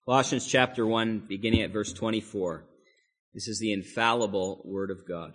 Colossians chapter 1, beginning at verse 24. This is the infallible Word of God.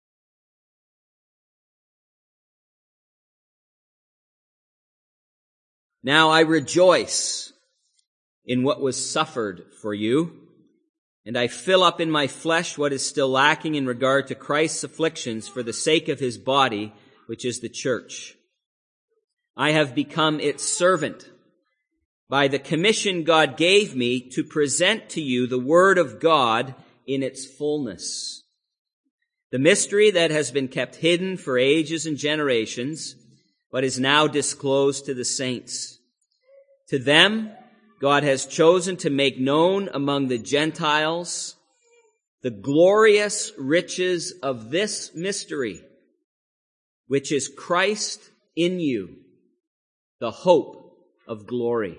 Now I rejoice in what was suffered for you, and I fill up in my flesh what is still lacking in regard to Christ's afflictions for the sake of his body, which is the church. I have become its servant by the commission God gave me to present to you the Word of God in its fullness. The mystery that has been kept hidden for ages and generations, but is now disclosed to the saints. To them, God has chosen to make known among the Gentiles the glorious riches of this mystery, which is Christ in you, the hope of glory.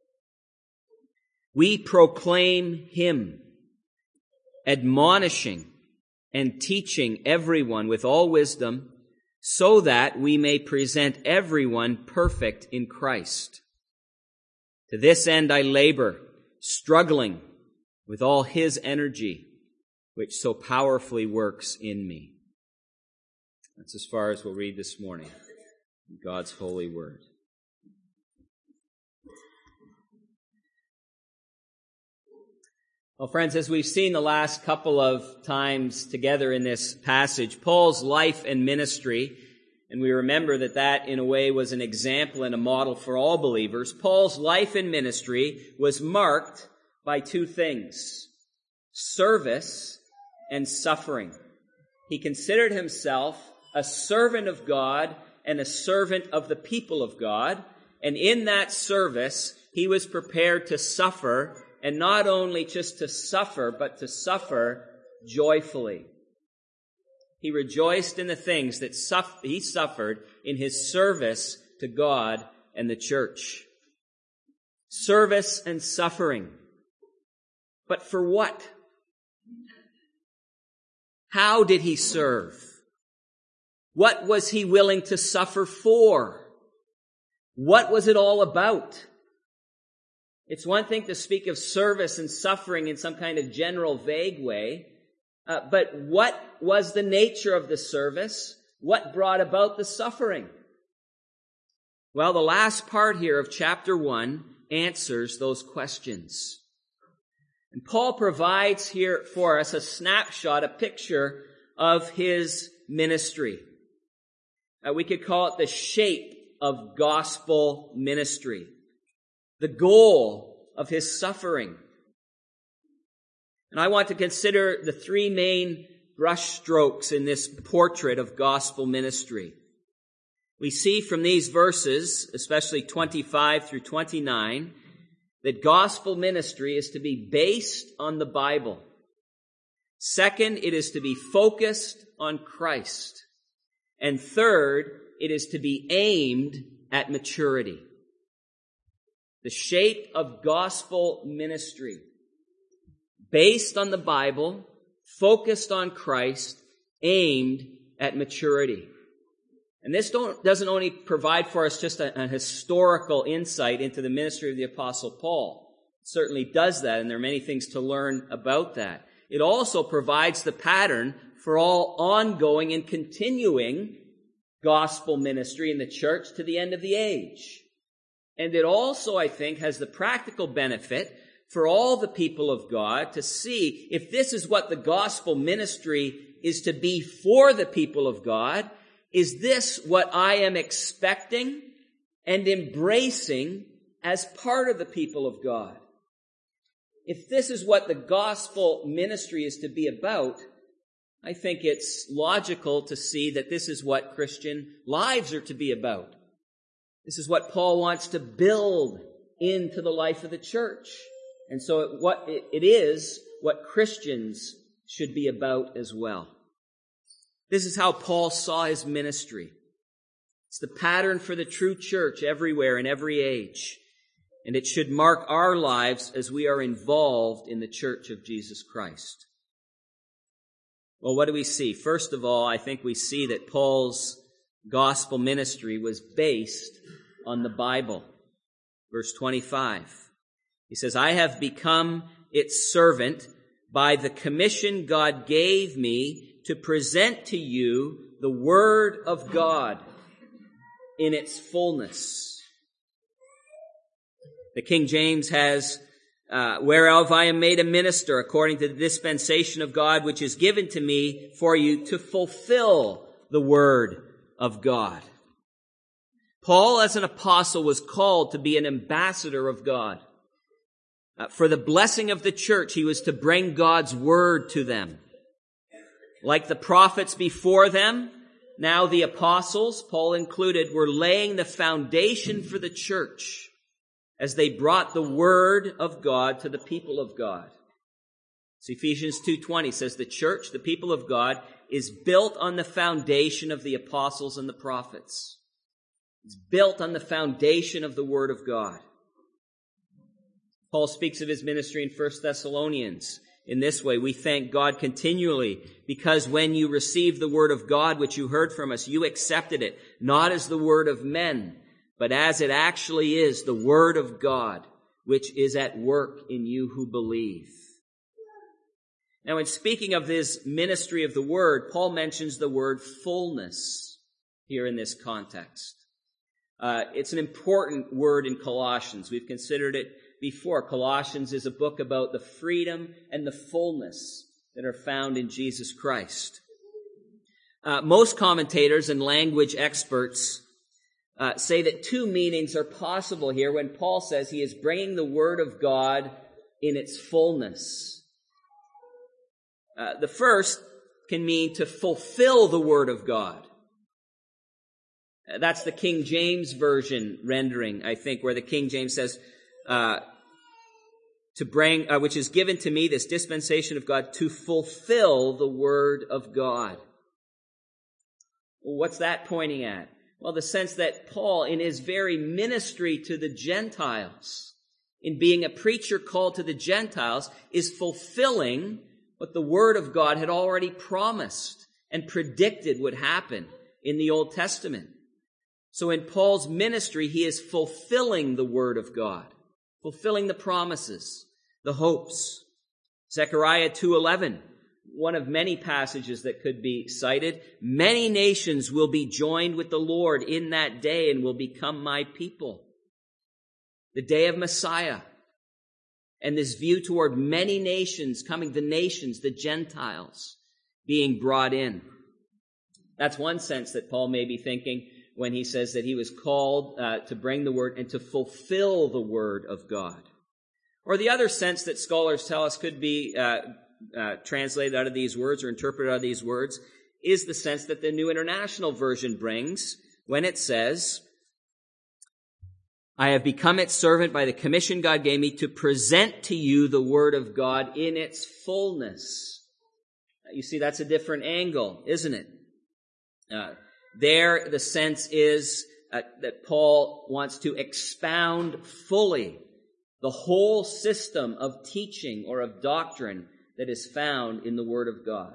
We proclaim him, admonishing and teaching everyone with all wisdom, so that we may present everyone perfect in Christ. To this end I labor, struggling with all his energy, which so powerfully works in me. That's as far as we'll read this morning in God's holy word. Well, friends, as we've seen the last couple of times together in this passage, Paul's life and ministry, and we remember that in a way was an example and a model for all believers, Paul's life and ministry was marked by two things: service and suffering. He considered himself a servant of God and a servant of the people of God, and in that service, he was prepared to suffer. And not only just to suffer, but to suffer joyfully. He rejoiced in the things that he suffered in his service to God and the church. Service and suffering. But for what? How did he serve? What was he willing to suffer for? What was it all about? It's one thing to speak of service and suffering in some kind of general, vague way, but what was the nature of the service? What brought about the suffering? Well, the last part here of chapter 1 answers those questions. And Paul provides here for us a snapshot, a picture of his ministry. We could call it the shape of gospel ministry. The goal of his suffering. And I want to consider the three main brushstrokes in this portrait of gospel ministry. We see from these verses, especially 25 through 29, that gospel ministry is to be based on the Bible. Second, it is to be focused on Christ. And third, it is to be aimed at maturity. The shape of gospel ministry, based on the Bible, focused on Christ, aimed at maturity. And this doesn't only provide for us just a historical insight into the ministry of the Apostle Paul. It certainly does that, and there are many things to learn about that. It also provides the pattern for all ongoing and continuing gospel ministry in the church to the end of the age. And it also, I think, has the practical benefit for all the people of God to see if this is what the gospel ministry is to be for the people of God. Is this what I am expecting and embracing as part of the people of God? If this is what the gospel ministry is to be about, I think it's logical to see that this is what Christian lives are to be about. This is what Paul wants to build into the life of the church. And so it is what Christians should be about as well. This is how Paul saw his ministry. It's the pattern for the true church everywhere in every age. And it should mark our lives as we are involved in the church of Jesus Christ. Well, what do we see? First of all, I think we see that Paul's gospel ministry was based on the Bible. Verse 25. He says, I have become its servant by the commission God gave me to present to you the Word of God in its fullness. The King James has, whereof I am made a minister according to the dispensation of God, which is given to me for you to fulfill the Word of God. Paul, as an apostle, was called to be an ambassador of God. For the blessing of the church, he was to bring God's word to them. Like the prophets before them, now the apostles, Paul included, were laying the foundation for the church as they brought the word of God to the people of God. So Ephesians 2:20 says the church, the people of God, is built on the foundation of the apostles and the prophets. It's built on the foundation of the word of God. Paul speaks of his ministry in 1 Thessalonians in this way. We thank God continually because when you received the word of God, which you heard from us, you accepted it, not as the word of men, but as it actually is, the word of God, which is at work in you who believe. Now, in speaking of this ministry of the word, Paul mentions the word fullness here in this context. It's an important word in Colossians. We've considered it before. Colossians is a book about the freedom and the fullness that are found in Jesus Christ. Most commentators and language experts say that two meanings are possible here when Paul says he is bringing the word of God in its fullness. The first can mean to fulfill the word of God. That's the King James Version rendering, I think, where the King James says, to bring, which is given to me, this dispensation of God, to fulfill the word of God. Well, what's that pointing at? Well, the sense that Paul, in his very ministry to the Gentiles, in being a preacher called to the Gentiles, is fulfilling what the word of God had already promised and predicted would happen in the Old Testament. So in Paul's ministry, he is fulfilling the word of God, fulfilling the promises, the hopes. Zechariah 2:11, one of many passages that could be cited. Many nations will be joined with the Lord in that day and will become my people. The day of Messiah. And this view toward many nations coming, the nations, the Gentiles, being brought in. That's one sense that Paul may be thinking when he says that he was called to bring the word and to fulfill the word of God. Or the other sense that scholars tell us could be translated out of these words or interpreted out of these words is the sense that the New International Version brings when it says, I have become its servant by the commission God gave me to present to you the word of God in its fullness. You see, that's a different angle, isn't it? There, the sense is that Paul wants to expound fully the whole system of teaching or of doctrine that is found in the Word of God.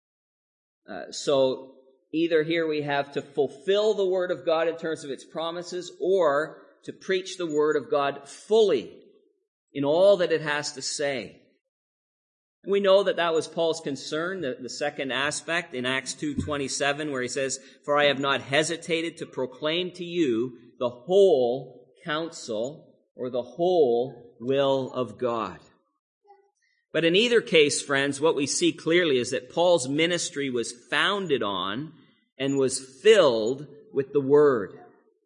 So either here we have to fulfill the Word of God in terms of its promises or to preach the Word of God fully in all that it has to say. We know that that was Paul's concern, the second aspect in Acts 2:27, where he says, for I have not hesitated to proclaim to you the whole counsel or the whole will of God. But in either case, friends, what we see clearly is that Paul's ministry was founded on and was filled with the Word.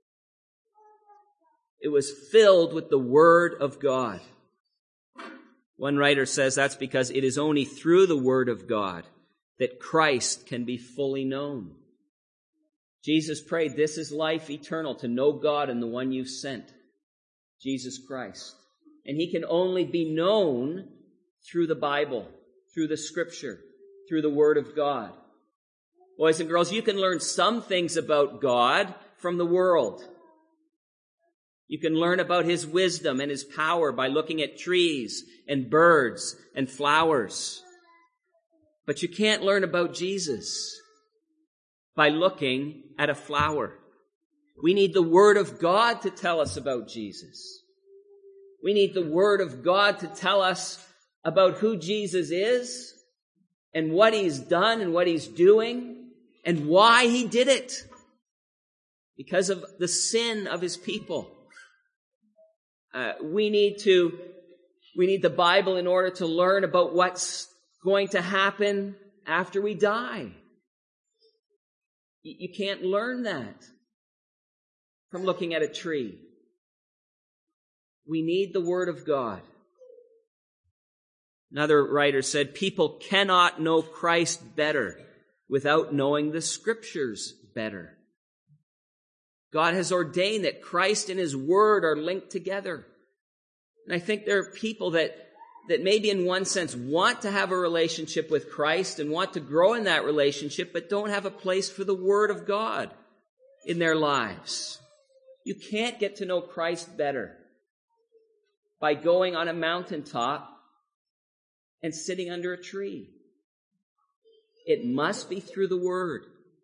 It was filled with the Word of God. One writer says that's because it is only through the Word of God that Christ can be fully known. Jesus prayed, this is life eternal, to know God and the one you've sent, Jesus Christ. And he can only be known through the Bible, through the Scripture, through the Word of God. Boys and girls, you can learn some things about God from the world. You can learn about his wisdom and his power by looking at trees and birds and flowers. But you can't learn about Jesus by looking at a flower. We need the Word of God to tell us about Jesus. We need the Word of God to tell us about who Jesus is and what He's done and what He's doing and why He did it. Because of the sin of His people. We need the Bible in order to learn about what's going to happen after we die. You can't learn that from looking at a tree. We need the Word of God. Another writer said, people cannot know Christ better without knowing the Scriptures better. God has ordained that Christ and His Word are linked together. And I think there are people that maybe in one sense want to have a relationship with Christ and want to grow in that relationship, but don't have a place for the Word of God in their lives. You can't get to know Christ better by going on a mountaintop and sitting under a tree. It must be through the Word.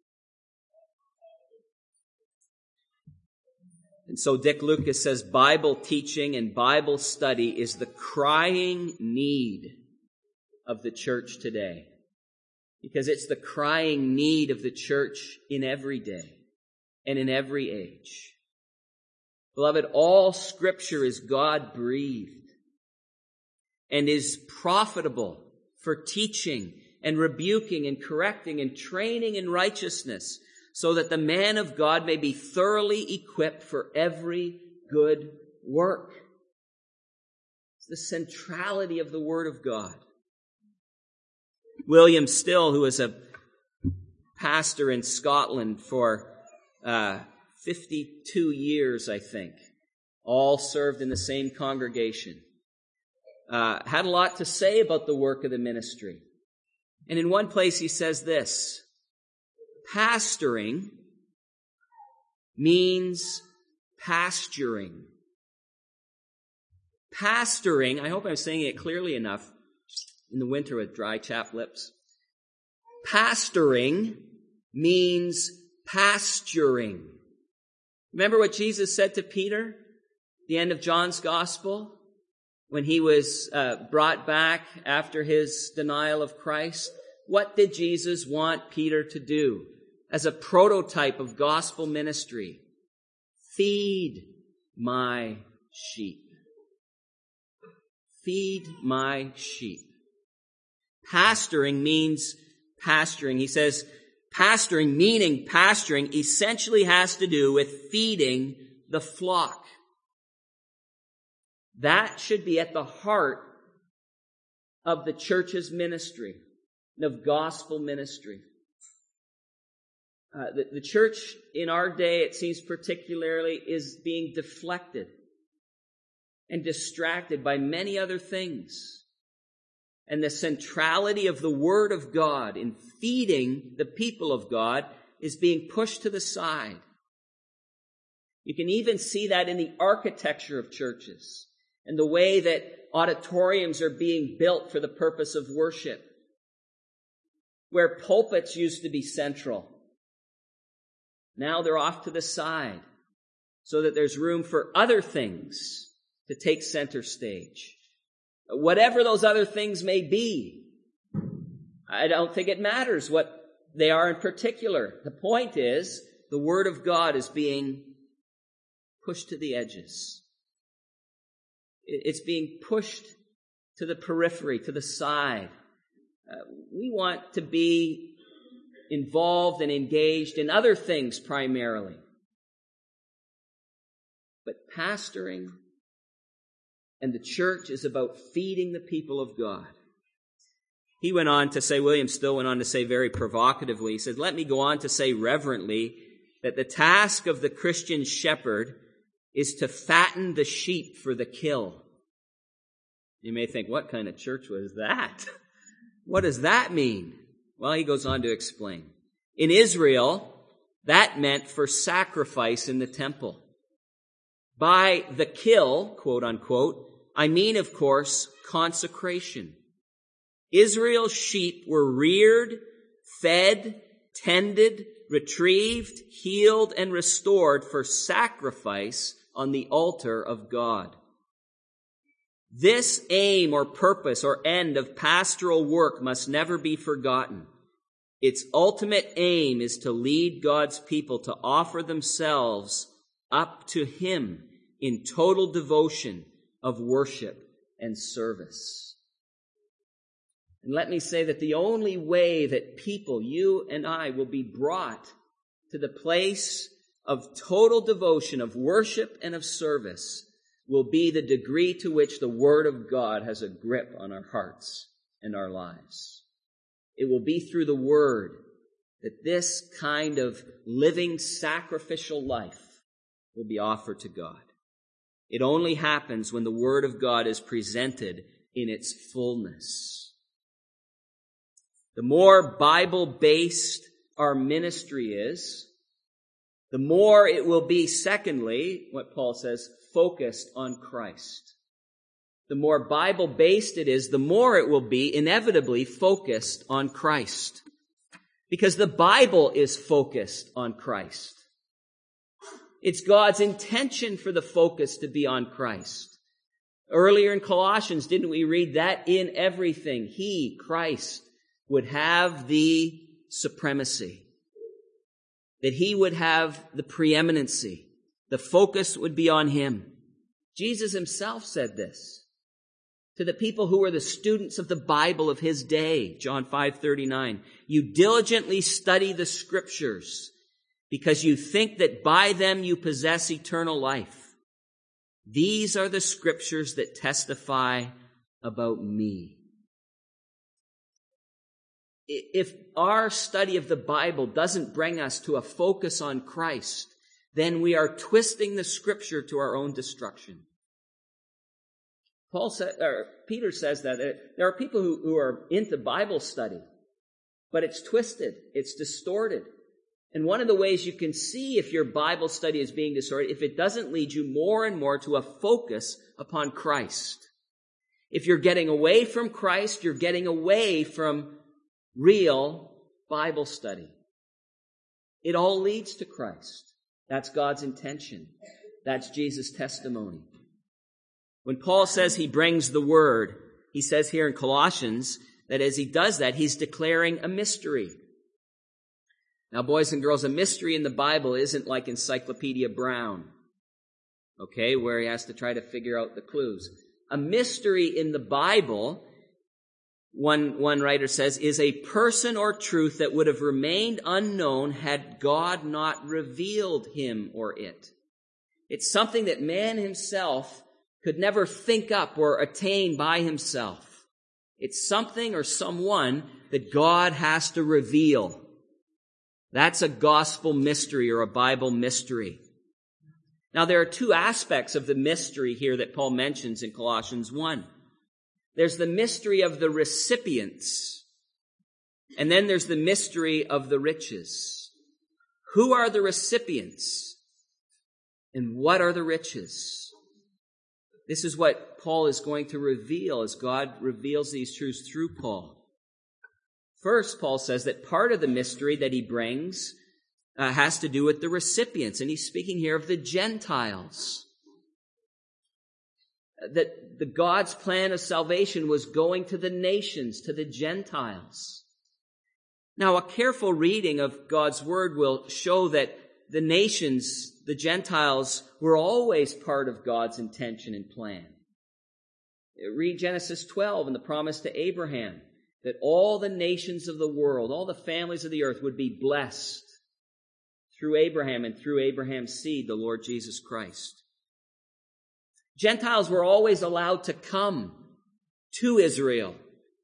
And so Dick Lucas says Bible teaching and Bible study is the crying need of the church today. Because it's the crying need of the church in every day and in every age. Beloved, all Scripture is God-breathed and is profitable for teaching and rebuking and correcting and training in righteousness, so that the man of God may be thoroughly equipped for every good work. It's the centrality of the Word of God. William Still, who was a pastor in Scotland for 52 years, I think, all served in the same congregation, had a lot to say about the work of the ministry. And in one place he says this, pastoring means pasturing. Pastoring, I hope I'm saying it clearly enough in the winter with dry chapped lips. Pastoring means pasturing. Remember what Jesus said to Peter at the end of John's Gospel when he was brought back after his denial of Christ? What did Jesus want Peter to do as a prototype of gospel ministry? Feed my sheep. Feed my sheep. Pastoring means pasturing. He says pastoring, meaning pasturing, essentially has to do with feeding the flock. That should be at the heart of the church's ministry, of gospel ministry. The church in our day, it seems particularly, is being deflected and distracted by many other things. And the centrality of the Word of God in feeding the people of God is being pushed to the side. You can even see that in the architecture of churches and the way that auditoriums are being built for the purpose of worship, where pulpits used to be central. Now they're off to the side so that there's room for other things to take center stage. Whatever those other things may be, I don't think it matters what they are in particular. The point is, the Word of God is being pushed to the edges. It's being pushed to the periphery, to the side. We want to be involved and engaged in other things primarily. But pastoring and the church is about feeding the people of God. He went on to say, William Still went on to say very provocatively, he said, let me go on to say reverently that the task of the Christian shepherd is to fatten the sheep for the kill. You may think, what kind of church was that? What does that mean? Well, he goes on to explain. In Israel, that meant for sacrifice in the temple. By the kill, quote unquote, I mean, of course, consecration. Israel's sheep were reared, fed, tended, retrieved, healed, and restored for sacrifice on the altar of God. This aim or purpose or end of pastoral work must never be forgotten. Its ultimate aim is to lead God's people to offer themselves up to Him in total devotion of worship and service. And let me say that the only way that people, you and I, will be brought to the place of total devotion, of worship and of service, will be the degree to which the Word of God has a grip on our hearts and our lives. It will be through the Word that this kind of living sacrificial life will be offered to God. It only happens when the Word of God is presented in its fullness. The more Bible-based our ministry is, the more it will be, secondly, what Paul says, focused on Christ. The more Bible-based it is, the more it will be inevitably focused on Christ. Because the Bible is focused on Christ. It's God's intention for the focus to be on Christ. Earlier in Colossians, didn't we read that in everything, He, Christ, would have the supremacy, that He would have the preeminency. The focus would be on Him. Jesus Himself said this to the people who were the students of the Bible of His day. John 5:39. You diligently study the Scriptures because you think that by them you possess eternal life. These are the Scriptures that testify about me. If our study of the Bible doesn't bring us to a focus on Christ, then we are twisting the Scripture to our own destruction. Peter says that there are people who are into Bible study, but it's twisted, it's distorted. And one of the ways you can see if your Bible study is being distorted, if it doesn't lead you more and more to a focus upon Christ. If you're getting away from Christ, you're getting away from real Bible study. It all leads to Christ. That's God's intention. That's Jesus' testimony. When Paul says he brings the Word, he says here in Colossians that as he does that, he's declaring a mystery. Now, boys and girls, a mystery in the Bible isn't like Encyclopedia Brown, okay, where he has to try to figure out the clues. A mystery in the Bible, one writer says, is a person or truth that would have remained unknown had God not revealed him or it. It's something that man himself could never think up or attain by himself. It's something or someone that God has to reveal. That's a gospel mystery or a Bible mystery. Now, there are two aspects of the mystery here that Paul mentions in Colossians 1. There's the mystery of the recipients, and then there's the mystery of the riches. Who are the recipients? And what are the riches? This is what Paul is going to reveal as God reveals these truths through Paul. First, Paul says that part of the mystery that he brings has to do with the recipients, and he's speaking here of the Gentiles. That the God's plan of salvation was going to the nations, to the Gentiles. Now, a careful reading of God's Word will show that the nations, the Gentiles, were always part of God's intention and plan. Read Genesis 12 and the promise to Abraham that all the nations of the world, all the families of the earth would be blessed through Abraham and through Abraham's seed, the Lord Jesus Christ. Gentiles were always allowed to come to Israel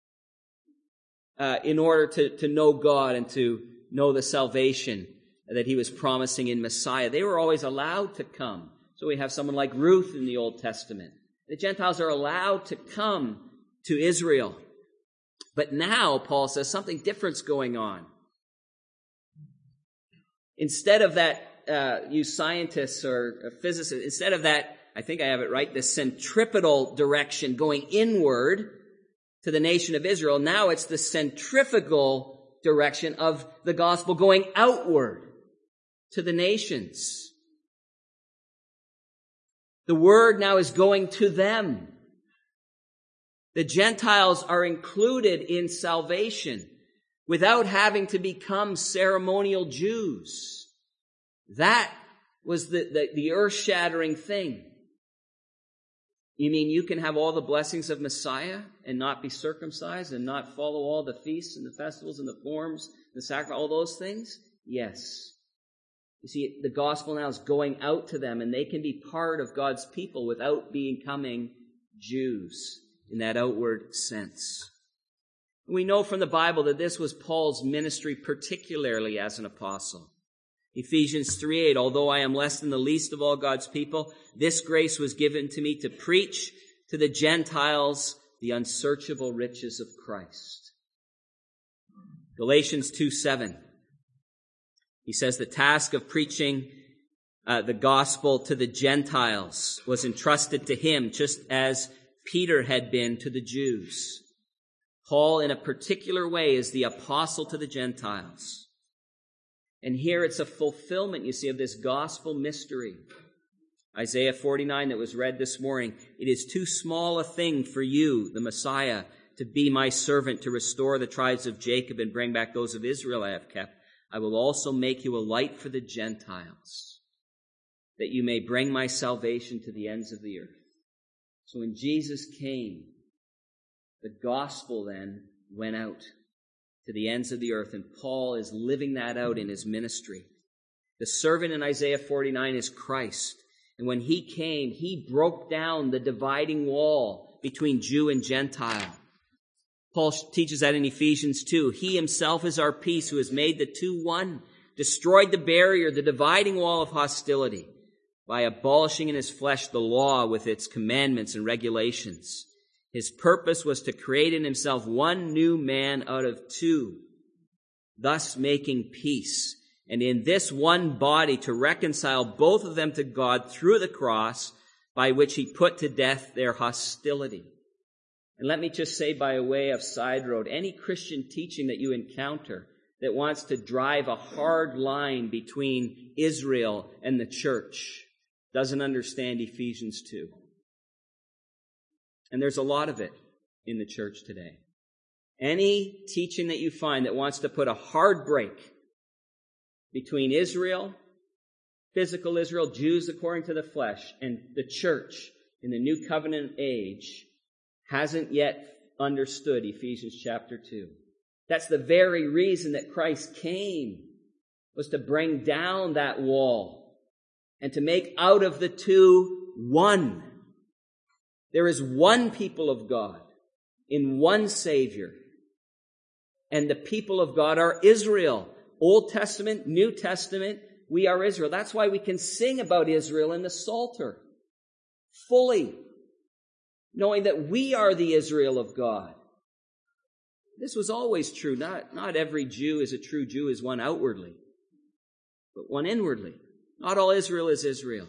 in order to know God and to know the salvation that he was promising in Messiah. They were always allowed to come. So we have someone like Ruth in the Old Testament. The Gentiles are allowed to come to Israel. But now, Paul says, something different's going on. Instead of that, you scientists or physicists, instead of that, I think I have it right, the centripetal direction going inward to the nation of Israel, now it's the centrifugal direction of the gospel going outward to the nations. The word now is going to them. The Gentiles are included in salvation without having to become ceremonial Jews. That was the earth-shattering thing. You mean you can have all the blessings of Messiah and not be circumcised and not follow all the feasts and the festivals and the forms, the sacrifice, all those things? Yes. You see, the gospel now is going out to them, and they can be part of God's people without becoming Jews in that outward sense. We know from the Bible that this was Paul's ministry, particularly as an apostle. Ephesians 3:8, although I am less than the least of all God's people, this grace was given to me to preach to the Gentiles the unsearchable riches of Christ. Galatians 2:7, he says the task of preaching the gospel to the Gentiles was entrusted to him, just as Peter had been to the Jews. Paul, in a particular way, is the apostle to the Gentiles. And here it's a fulfillment, you see, of this gospel mystery. Isaiah 49 that was read this morning. It is too small a thing for you, the Messiah, to be my servant, to restore the tribes of Jacob and bring back those of Israel I have kept. I will also make you a light for the Gentiles, that you may bring my salvation to the ends of the earth. So when Jesus came, the gospel then went out to the ends of the earth, and Paul is living that out in his ministry. The servant in Isaiah 49 is Christ, and when he came, he broke down the dividing wall between Jew and Gentile. Paul teaches that in Ephesians 2. He himself is our peace, who has made the two one, destroyed the barrier, the dividing wall of hostility, by abolishing in his flesh the law with its commandments and regulations. His purpose was to create in himself one new man out of two, thus making peace, and in this one body to reconcile both of them to God through the cross, by which he put to death their hostility. And let me just say, by way of side road, any Christian teaching that you encounter that wants to drive a hard line between Israel and the church doesn't understand Ephesians 2. And there's a lot of it in the church today. Any teaching that you find that wants to put a hard break between Israel, physical Israel, Jews according to the flesh, and the church in the new covenant age hasn't yet understood Ephesians chapter 2. That's the very reason that Christ came, was to bring down that wall and to make out of the two one. There is one people of God in one Savior. And the people of God are Israel. Old Testament, New Testament, we are Israel. That's why we can sing about Israel in the Psalter fully, knowing that we are the Israel of God. This was always true. Not every Jew is a true Jew is one outwardly, but one inwardly. Not all Israel is Israel.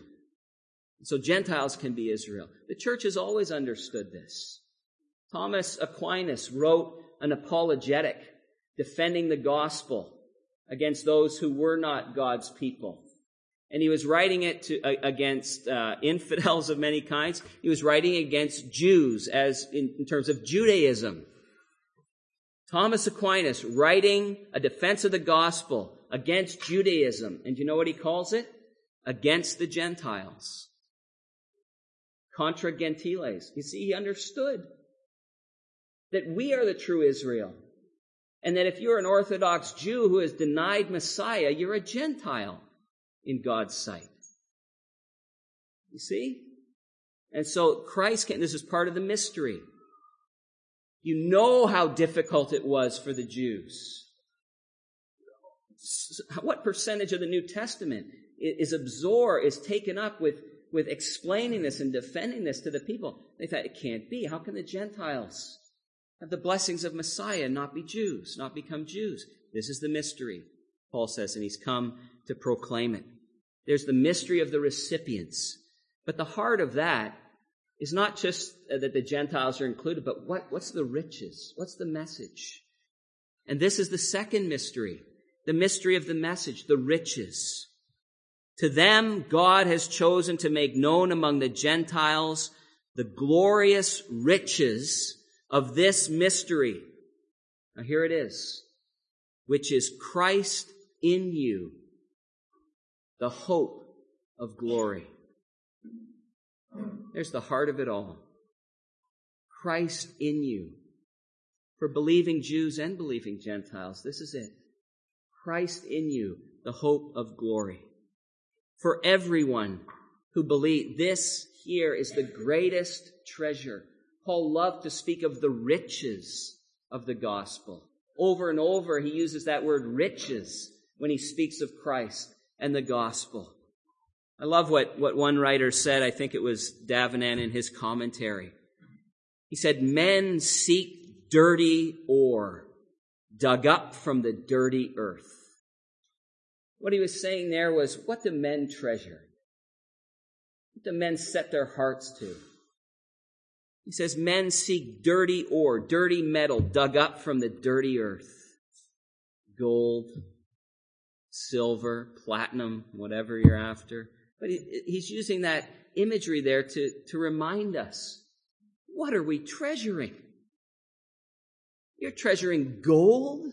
So Gentiles can be Israel. The church has always understood this. Thomas Aquinas wrote an apologetic defending the gospel against those who were not God's people. And he was writing it against infidels of many kinds. He was writing against Jews as in terms of Judaism. Thomas Aquinas writing a defense of the gospel against Judaism. And do you know what he calls it? Against the Gentiles. Contra Gentiles. You see, he understood that we are the true Israel. And that if you're an Orthodox Jew who has denied Messiah, you're a Gentile in God's sight. You see? And so Christ came. This is part of the mystery. You know how difficult it was for the Jews. What percentage of the New Testament is taken up with explaining this and defending this to the people? They thought, it can't be. How can the Gentiles have the blessings of Messiah and not be Jews, not become Jews? This is the mystery, Paul says, and he's come to proclaim it. There's the mystery of the recipients. But the heart of that is not just that the Gentiles are included, but what's the riches? What's the message? And this is the second mystery, the mystery of the message, the riches. To them, God has chosen to make known among the Gentiles the glorious riches of this mystery. Now here it is, which is Christ in you, the hope of glory. There's the heart of it all. Christ in you. For believing Jews and believing Gentiles, this is it. Christ in you, the hope of glory. For everyone who believes, this here is the greatest treasure. Paul loved to speak of the riches of the gospel. Over and over, he uses that word riches when he speaks of Christ and the gospel. I love what one writer said. I think it was Davenant in his commentary. He said, men seek dirty ore dug up from the dirty earth. What he was saying there was, what do men treasure? What do men set their hearts to? He says, men seek dirty ore, dirty metal dug up from the dirty earth. Gold, silver, platinum, whatever you're after. But he's using that imagery there to remind us, what are we treasuring? You're treasuring gold?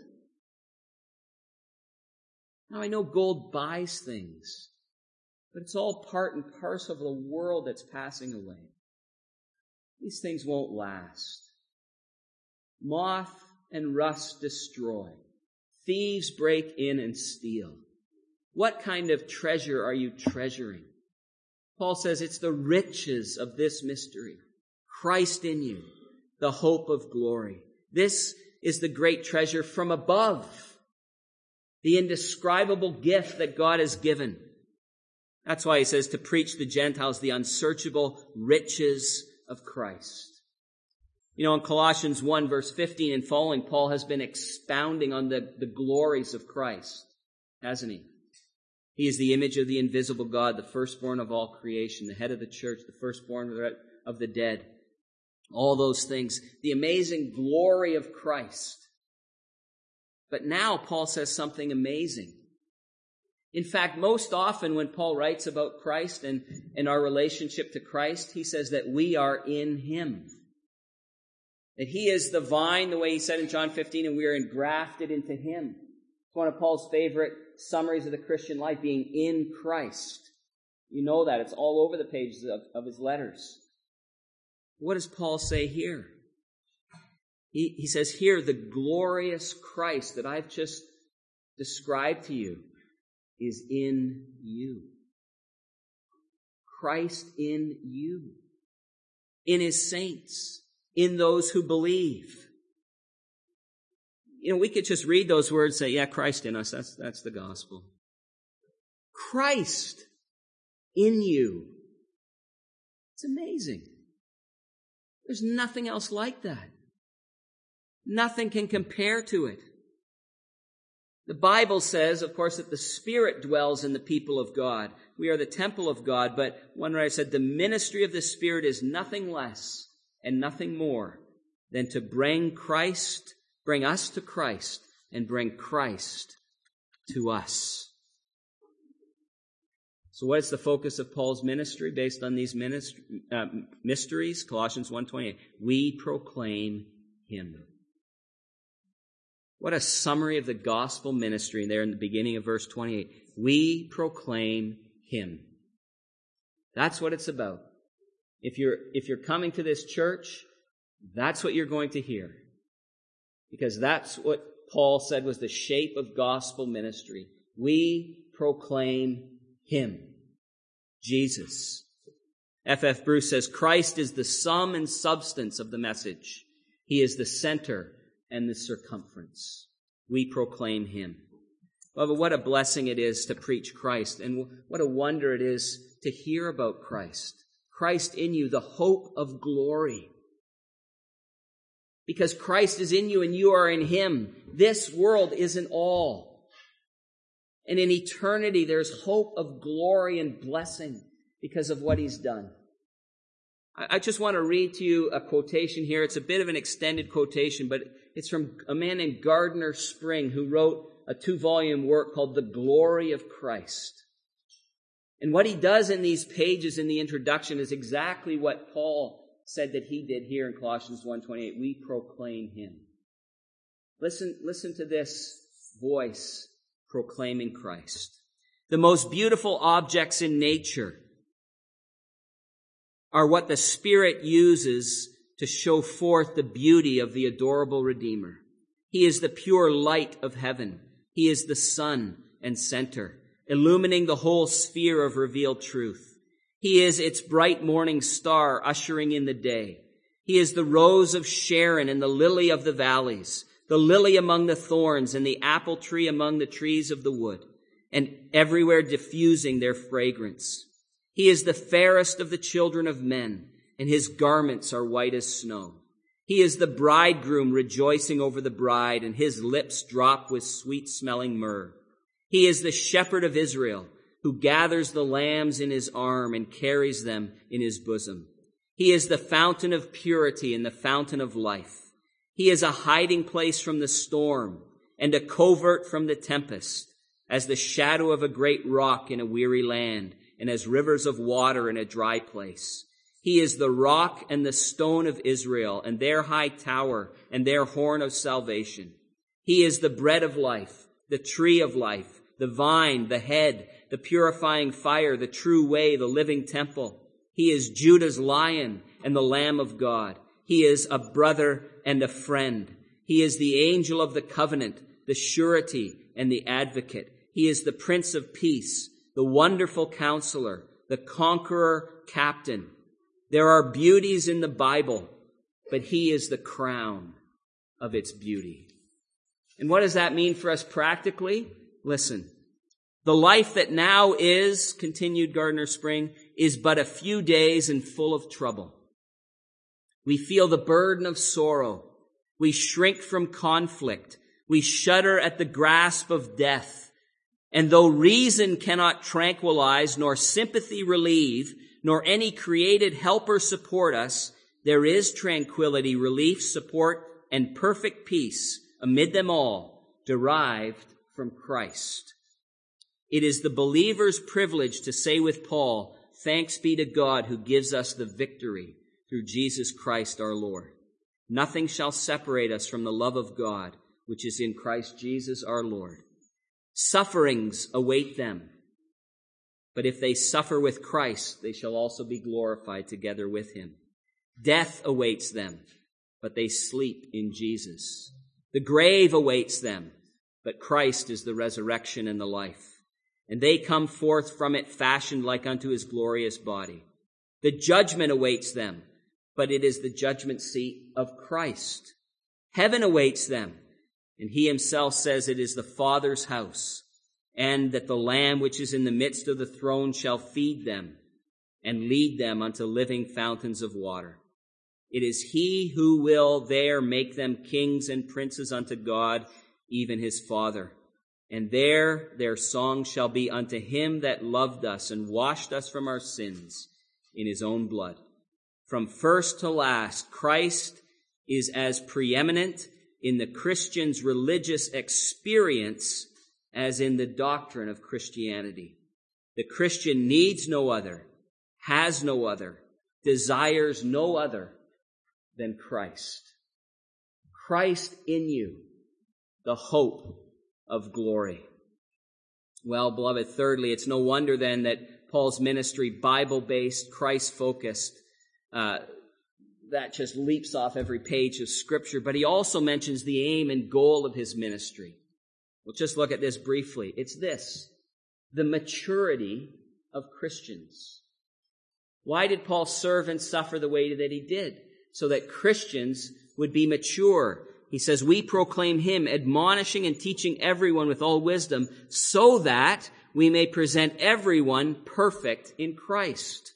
Now, I know gold buys things, but it's all part and parcel of the world that's passing away. These things won't last. Moth and rust destroy. Thieves break in and steal. What kind of treasure are you treasuring? Paul says it's the riches of this mystery. Christ in you, the hope of glory. This is the great treasure from above, the indescribable gift that God has given. That's why he says to preach the Gentiles the unsearchable riches of Christ. You know, in Colossians 1, verse 15 and following, Paul has been expounding on the glories of Christ, hasn't he? He is the image of the invisible God, the firstborn of all creation, the head of the church, the firstborn of the dead. All those things, the amazing glory of Christ. But now Paul says something amazing. In fact, most often when Paul writes about Christ and our relationship to Christ, he says that we are in him. That he is the vine, the way he said in John 15, and we are engrafted into him. It's one of Paul's favorite summaries of the Christian life, being in Christ. You know that. It's all over the pages of his letters. What does Paul say here? He says here, the glorious Christ that I've just described to you is in you. Christ in you. In his saints. In those who believe. You know, we could just read those words and say, yeah, Christ in us, that's the gospel. Christ in you. It's amazing. There's nothing else like that. Nothing can compare to it. The Bible says, of course, that the Spirit dwells in the people of God. We are the temple of God, but one writer said the ministry of the Spirit is nothing less and nothing more than to bring us to Christ and bring Christ to us. So what is the focus of Paul's ministry based on these mysteries? Colossians 1:28. We proclaim him. What a summary of the gospel ministry there in the beginning of verse 28. We proclaim him. That's what it's about. If you're coming to this church, that's what you're going to hear. Because that's what Paul said was the shape of gospel ministry. We proclaim him. Jesus. F.F. Bruce says, Christ is the sum and substance of the message. He is the center and the circumference. We proclaim him. Well, but what a blessing it is to preach Christ, and what a wonder it is to hear about Christ. Christ in you, the hope of glory. Because Christ is in you and you are in him. This world isn't all. And in eternity, there's hope of glory and blessing because of what he's done. I just want to read to you a quotation here. It's a bit of an extended quotation, but it's from a man named Gardner Spring, who wrote a 2-volume work called The Glory of Christ. And what he does in these pages in the introduction is exactly what Paul said that he did here in Colossians 1:28. We proclaim him. Listen to this voice proclaiming Christ. The most beautiful objects in nature are what the Spirit uses to show forth the beauty of the adorable Redeemer. He is the pure light of heaven. He is the sun and center, illumining the whole sphere of revealed truth. He is its bright morning star, ushering in the day. He is the rose of Sharon and the lily of the valleys, the lily among the thorns and the apple tree among the trees of the wood, and everywhere diffusing their fragrance. He is the fairest of the children of men, and his garments are white as snow. He is the bridegroom rejoicing over the bride, and his lips drop with sweet-smelling myrrh. He is the shepherd of Israel, who gathers the lambs in his arm and carries them in his bosom. He is the fountain of purity and the fountain of life. He is a hiding place from the storm and a covert from the tempest, as the shadow of a great rock in a weary land and as rivers of water in a dry place. He is the rock and the stone of Israel and their high tower and their horn of salvation. He is the bread of life, the tree of life, the vine, the head, the purifying fire, the true way, the living temple. He is Judah's lion and the Lamb of God. He is a brother and a friend. He is the angel of the covenant, the surety and the advocate. He is the Prince of Peace, the wonderful counselor, the conqueror captain. There are beauties in the Bible, but he is the crown of its beauty. And what does that mean for us practically? Listen, the life that now is, continued Gardner Spring, is but a few days and full of trouble. We feel the burden of sorrow. We shrink from conflict. We shudder at the grasp of death. And though reason cannot tranquilize, nor sympathy relieve, nor any created helper support us, there is tranquility, relief, support, and perfect peace amid them all, derived from Christ. It is the believer's privilege to say with Paul, "Thanks be to God who gives us the victory through Jesus Christ our Lord. Nothing shall separate us from the love of God, which is in Christ Jesus our Lord." Sufferings await them, but if they suffer with Christ, they shall also be glorified together with him. Death awaits them, but they sleep in Jesus. The grave awaits them, but Christ is the resurrection and the life. And they come forth from it fashioned like unto his glorious body. The judgment awaits them, but it is the judgment seat of Christ. Heaven awaits them, and he himself says it is the Father's house, and that the Lamb which is in the midst of the throne shall feed them and lead them unto living fountains of water. It is he who will there make them kings and princes unto God, even his Father. And there their song shall be unto him that loved us and washed us from our sins in his own blood. From first to last, Christ is as preeminent in the Christian's religious experience as in the doctrine of Christianity. The Christian needs no other, has no other, desires no other than Christ. Christ in you, the hope of glory. Well, beloved, thirdly, it's no wonder then that Paul's ministry, Bible-based, Christ-focused, that just leaps off every page of Scripture. But he also mentions the aim and goal of his ministry. We'll just look at this briefly. It's this: the maturity of Christians. Why did Paul serve and suffer the way that he did? So that Christians would be mature. He says, we proclaim him, admonishing and teaching everyone with all wisdom, so that we may present everyone perfect in Christ.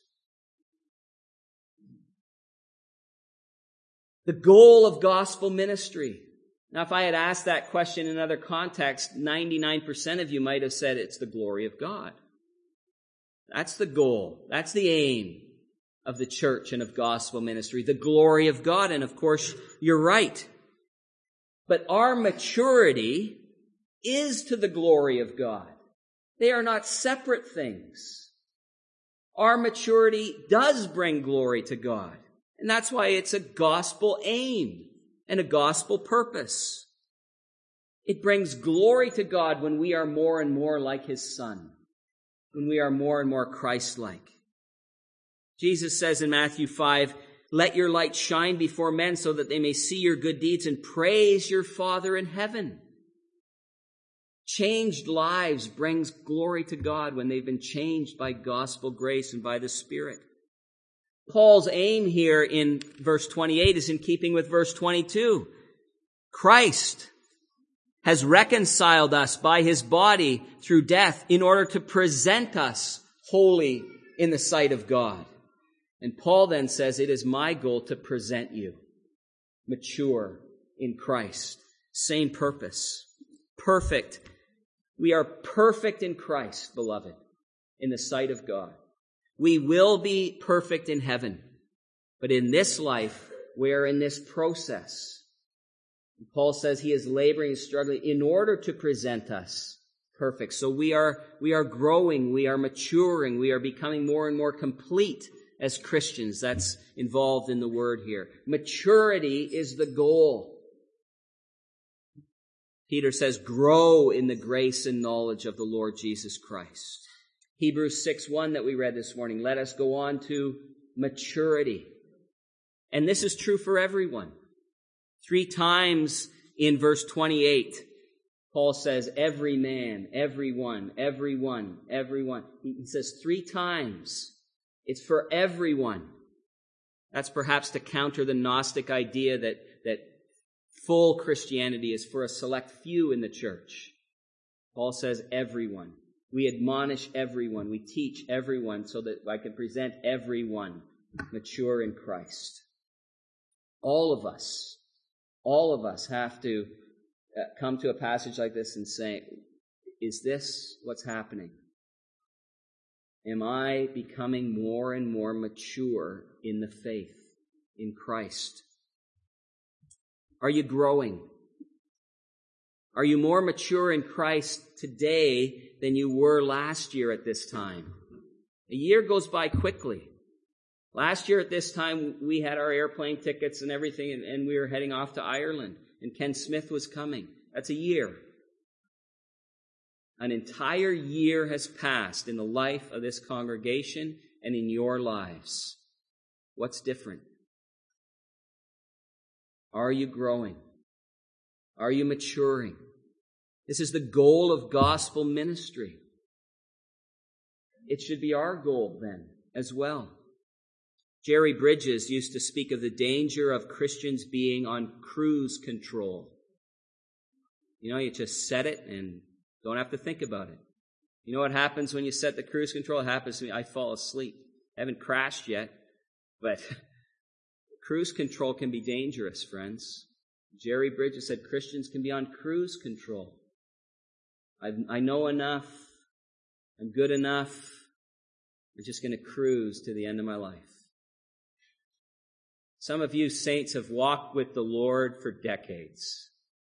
The goal of gospel ministry. Now, if I had asked that question in another context, 99% of you might have said it's the glory of God. That's the goal. That's the aim of the church and of gospel ministry, the glory of God. And of course, you're right. But our maturity is to the glory of God. They are not separate things. Our maturity does bring glory to God. And that's why it's a gospel aim and a gospel purpose. It brings glory to God when we are more and more like his Son, when we are more and more Christ-like. Jesus says in Matthew 5, "Let your light shine before men so that they may see your good deeds and praise your Father in heaven." Changed lives brings glory to God when they've been changed by gospel grace and by the Spirit. Paul's aim here in verse 28 is in keeping with verse 22. Christ has reconciled us by his body through death in order to present us holy in the sight of God. And Paul then says, it is my goal to present you mature in Christ. Same purpose. Perfect. We are perfect in Christ, beloved, in the sight of God. We will be perfect in heaven. But in this life, we're in this process. And Paul says he is laboring and struggling in order to present us perfect. So we are growing, we are maturing, we are becoming more and more complete as Christians. That's involved in the word here. Maturity is the goal. Peter says, grow in the grace and knowledge of the Lord Jesus Christ. Hebrews 6:1 that we read this morning, let us go on to maturity. And this is true for everyone. 3 times in verse 28, Paul says, every man, everyone, everyone, everyone. He says 3 times. It's for everyone. That's perhaps to counter the Gnostic idea that full Christianity is for a select few in the church. Paul says everyone. We admonish everyone. We teach everyone so that I can present everyone mature in Christ. All of us have to come to a passage like this and say, is this what's happening? Am I becoming more and more mature in the faith in Christ? Are you growing? Are you more mature in Christ today than you were last year at this time? A year goes by quickly. Last year at this time, we had our airplane tickets and everything, and we were heading off to Ireland, and Ken Smith was coming. That's a year. An entire year has passed in the life of this congregation and in your lives. What's different? Are you growing? Are you maturing? This is the goal of gospel ministry. It should be our goal then as well. Jerry Bridges used to speak of the danger of Christians being on cruise control. You know, you just set it and don't have to think about it. You know what happens when you set the cruise control? It happens to me. I fall asleep. I haven't crashed yet, but cruise control can be dangerous, friends. Jerry Bridges said Christians can be on cruise control. I know enough. I'm good enough. I'm just going to cruise to the end of my life. Some of you saints have walked with the Lord for decades.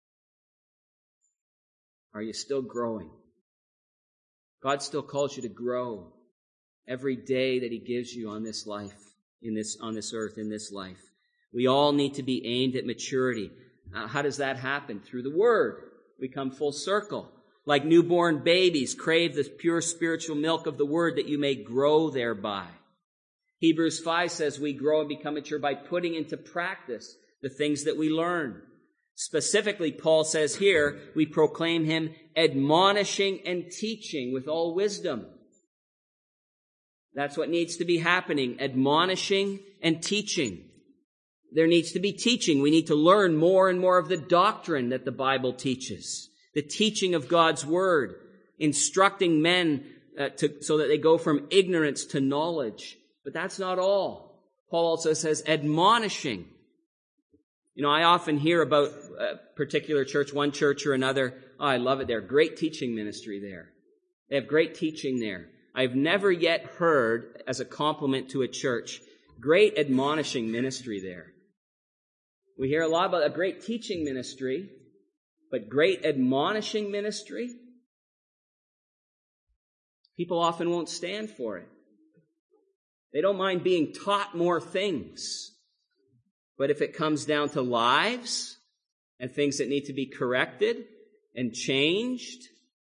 Are you still growing? God still calls you to grow every day that he gives you on this life, on this earth, in this life. We all need to be aimed at maturity. How does that happen? Through the Word. We come full circle. Like newborn babies, crave the pure spiritual milk of the Word that you may grow thereby. Hebrews 5 says we grow and become mature by putting into practice the things that we learn. Specifically, Paul says here, we proclaim him admonishing and teaching with all wisdom. That's what needs to be happening, admonishing and teaching. There needs to be teaching. We need to learn more and more of the doctrine that the Bible teaches, the teaching of God's Word, instructing men so that they go from ignorance to knowledge. But that's not all. Paul also says admonishing. You know, I often hear about a particular church, one church or another. Oh, I love it there. Great teaching ministry there. They have great teaching there. I've never yet heard, as a compliment to a church, great admonishing ministry there. We hear a lot about a great teaching ministry, but great admonishing ministry? People often won't stand for it. They don't mind being taught more things. But if it comes down to lives and things that need to be corrected and changed,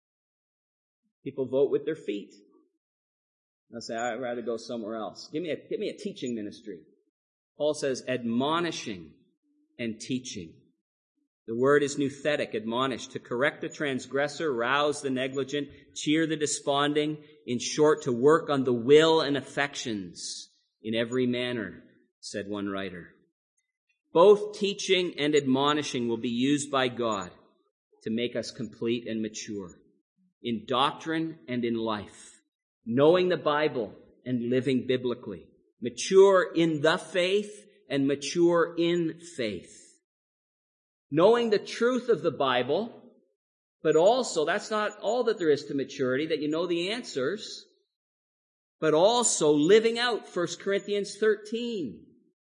people vote with their feet. They'll say, I'd rather go somewhere else. Give me a teaching ministry. Paul says, admonishing and teaching. The word is nouthetic, admonish, to correct the transgressor, rouse the negligent, cheer the desponding, in short, to work on the will and affections in every manner, said one writer. Both teaching and admonishing will be used by God to make us complete and mature in doctrine and in life, knowing the Bible and living biblically, mature in the faith and mature in faith. Knowing the truth of the Bible, but also, that's not all that there is to maturity, that you know the answers, but also living out 1 Corinthians 13.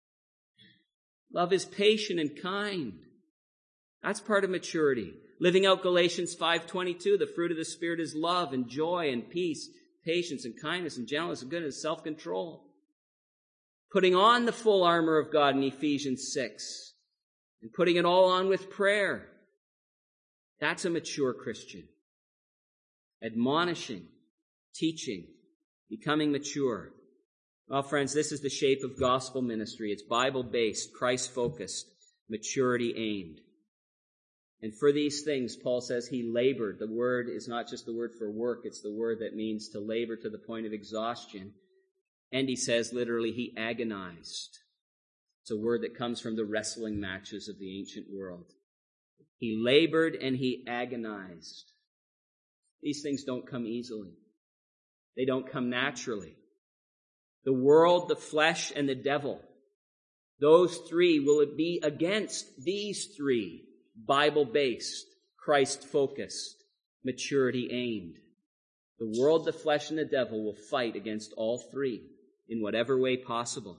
Love is patient and kind. That's part of maturity. Living out Galatians 5:22, the fruit of the Spirit is love and joy and peace, patience and kindness and gentleness and goodness, self-control. Putting on the full armor of God in Ephesians 6. And putting it all on with prayer. That's a mature Christian. Admonishing, teaching, becoming mature. Well, friends, this is the shape of gospel ministry. It's Bible-based, Christ-focused, maturity aimed. And for these things, Paul says he labored. The word is not just the word for work, it's the word that means to labor to the point of exhaustion. And he says literally he agonized. It's a word that comes from the wrestling matches of the ancient world. He labored and he agonized. These things don't come easily. They don't come naturally. The world, the flesh, and the devil, those three will be against these three, Bible-based, Christ-focused, maturity-aimed. The world, the flesh, and the devil will fight against all three in whatever way possible.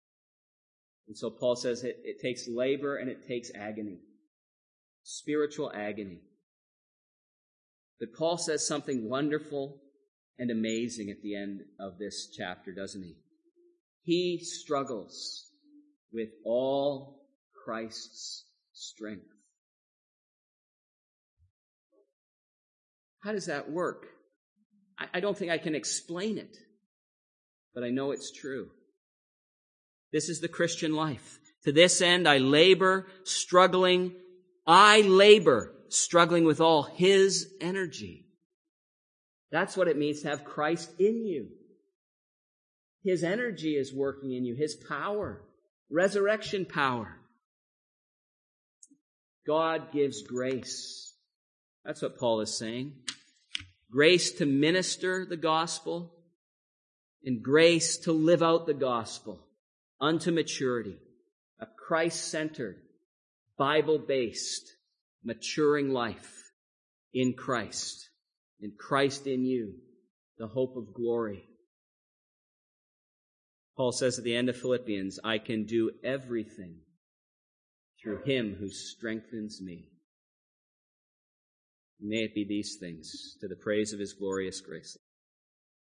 And so Paul says it takes labor and it takes agony. Spiritual agony. But Paul says something wonderful and amazing at the end of this chapter, doesn't he? He struggles with all Christ's strength. How does that work? I don't think I can explain it, but I know it's true. This is the Christian life. To this end, I labor, struggling with all his energy. That's what it means to have Christ in you. His energy is working in you, his power, resurrection power. God gives grace. That's what Paul is saying. Grace to minister the gospel and grace to live out the gospel unto maturity, a Christ-centered, Bible-based, maturing life in Christ, and Christ in you, the hope of glory. Paul says at the end of Philippians, I can do everything through him who strengthens me. May it be these things to the praise of his glorious grace.